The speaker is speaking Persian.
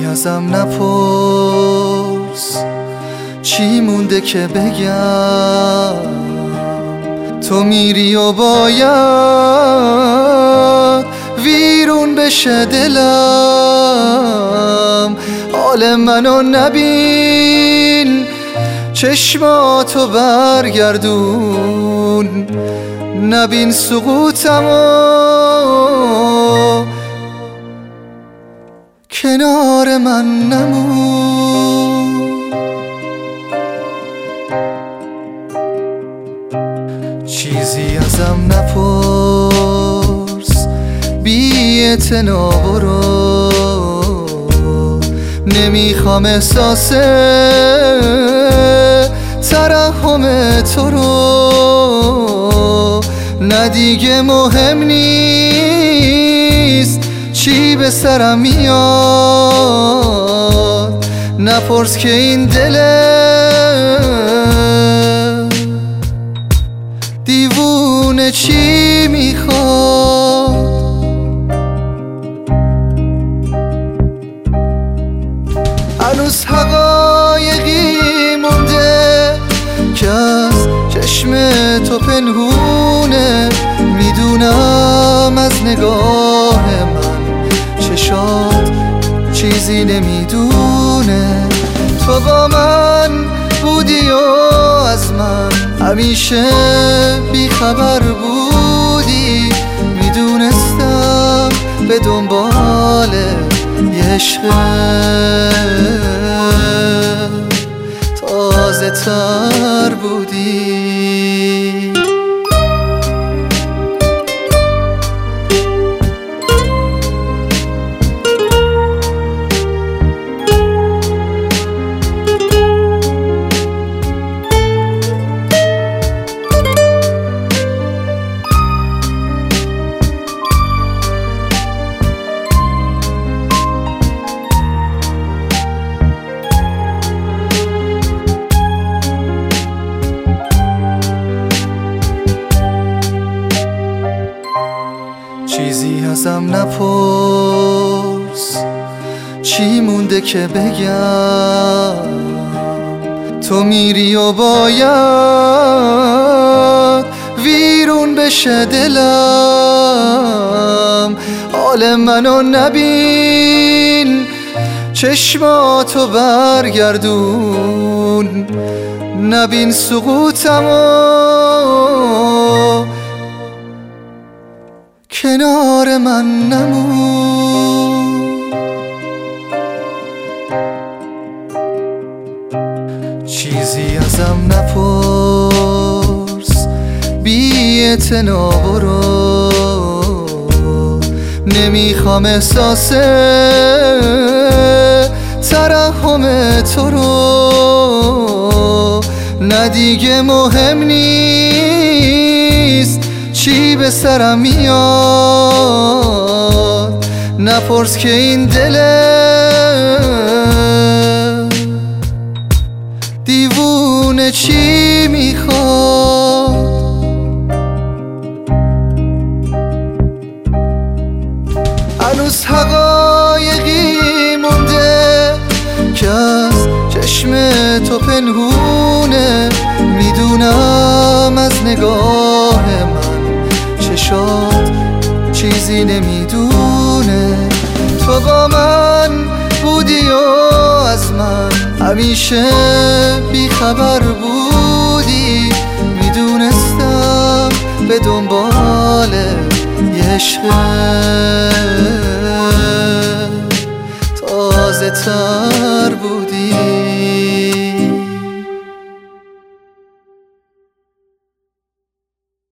ازم نپرس چی مونده که بگم، تو میری و باید ویرون بشه دلم. حال منو نبین، چشماتو برگردون، نبین سقوطمو، کنار من نمون. چیزی ازم نپرس، بی اعتنا برو، نمیخوام احساس ترحم تو رو، نه دیگه مهم نیست چی به سرم میاد، نپرس که این دل دیوونه چی میخواد. هنوز حقایقی مونده که از چشم تو پنهونه، میدونم از نگاه من چشات چیزی نمیدونه. تو با من بودی و از من همیشه بیخبر بودی، میدونستم به دنبال یه عشق تازه تر بودی. چیزی ازم نپرس چی مونده که بگم، تو میری و باید ویرون بشه دلم. حال منو نبین، چشماتو برگردون، نبین سقوطمو، کنار من نمون. چیزی ازم نپرس، بی اعتنا برو، نمیخوام احساس ترحم تو رو، نه دیگه مهم نیست چی به سرم میاد، نپرس که این دل دیوونه چی میخواد. هنوز حقایقی مونده که از چشم تو پنهونه، میدونم از نگاه من چشات چیزی نمیدونه. تو با من بودی و از من همیشه بیخبر بودی، میدونستم به دنبال یه عشق تازه تر